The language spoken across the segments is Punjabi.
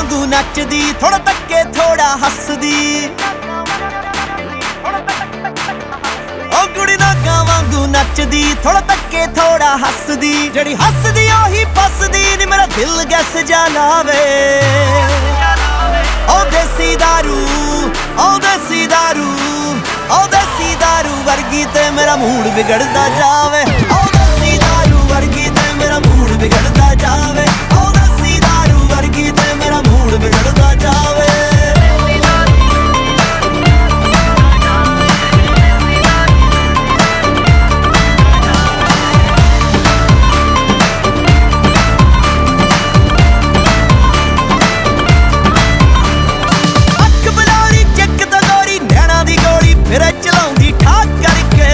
ਵਾਂਗੂ ਨੱਚਦੀ, ਥੋੜਾ ਤੱਕੇ ਥੋੜਾ ਹੱਸਦੀ। ਉਹ ਕੁੜੀ ਨਾਗਾ ਵਾਂਗੂ ਨੱਚਦੀ, ਥੋੜਾ ਤੱਕੇ ਥੋੜਾ ਹੱਸਦੀ। ਜਿਹੜੀ ਹੱਸਦੀ ਉਹੀ ਫੱਸਦੀ ਨੀ, ਮੇਰਾ ਦਿਲ ਗੈਸ ਜਾ ਲਾਵੇ। ਉਹ ਦੇਸੀ ਦਾਰੂ, ਉਹ ਦੇਸੀ ਦਾਰੂ, ਉਹ ਦੇਸੀ ਦਾਰੂ ਵਰਗੀ ਤੇ ਮੇਰਾ ਮੂਡ ਵਿਗੜਦਾ ਜਾਵੇ। ਉਹ ਦੇਸੀ ਦਾਰੂ ਵਰਗੀ ਤੇ ਮੇਰਾ ਮੂਡ ਵਿਗੜਦਾ ਜਾਵੇ। ਉਹ ਦੇਸੀ ਦਾਰੂ ਵਰਗੀ ਤੇ ਮੇਰਾ ਮੂਡ ਵਿਗੜਦਾ ਜਾਵੇ। ਫਿਰ ਚਲਾਉਂਦੀ ਠਾਕ ਕਰਕੇ,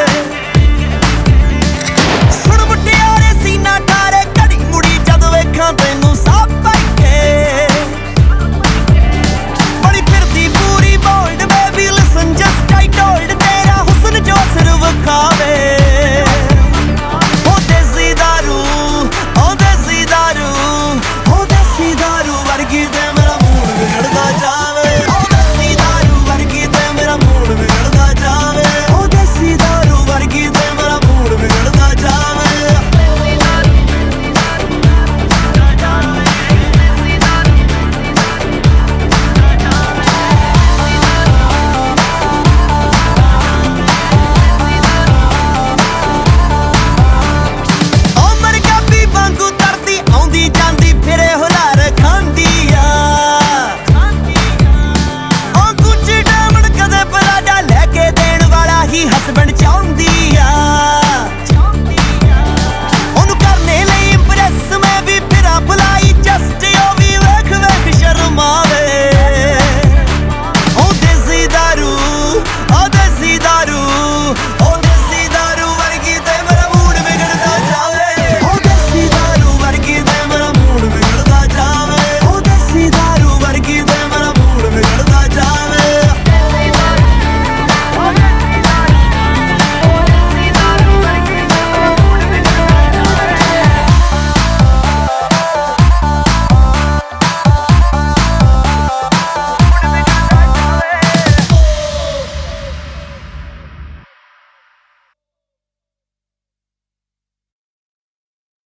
ਸੁਣ ਮੁਟਿਆਰੇ ਸੀਨਾ ਠਾਰੇ, ਘੜੀ ਮੁੜੀ ਜਦ ਵੇਖਾਂ ਤੈਨੂੰ ਸਾਹ ਭਰ ਕੇ। ਬੜੀ ਫਿਰਦੀ ਪੂਰੀ bold baby, listen just I told, ਤੇਰਾ ਹੁਸਨ ਜੋ ਸਿਰ ਵਿਖਾਵੇ। ਉਹ ਦੇਸੀ ਦਾਰੂ, ਉਹ ਦੇਸੀ ਦਾਰੂ, ਉਹ ਦੇਸੀ ਦਾਰੂ ਵਰਗੀ ਤੇ ਮੇਰਾ ਮੂਡ ਵਿਗੜਦਾ ਜਾਵੇ। ਉਹ ਦੇਸੀ ਦਾਰੂ ਵਰਗੀ ਤੇ ਮੇਰਾ ਮੂਡ ਵਿਗੜਦਾ ਜਾਵੇ। ਉਹ ਦੇਸੀ ਦਾਰੂ ਵਰਗੀ ਤੇ ਮੇਰਾ ਮੂਡ ਵਿਗੜਦਾ ਜਾਵੇ। ਉਹ ਮਰਗਾਬੀ ਵਾਂਗੂ ਤਰਦੀ, ਆਉਂਦੀ ਜਾਂਦੀ ਫਿਰੇ ਹੁਲਾਰ ਖਾਂਦੀ ਆ। ਉਹ ਗੁੱਚੀ ਡਾਇਮੰਡ ਕਦੇ ਪਲਾਡਾ ਲੈ ਕੇ ਦੇਣ ਵਾਲਾ ਹੀ ਹਸਬੈਂਡ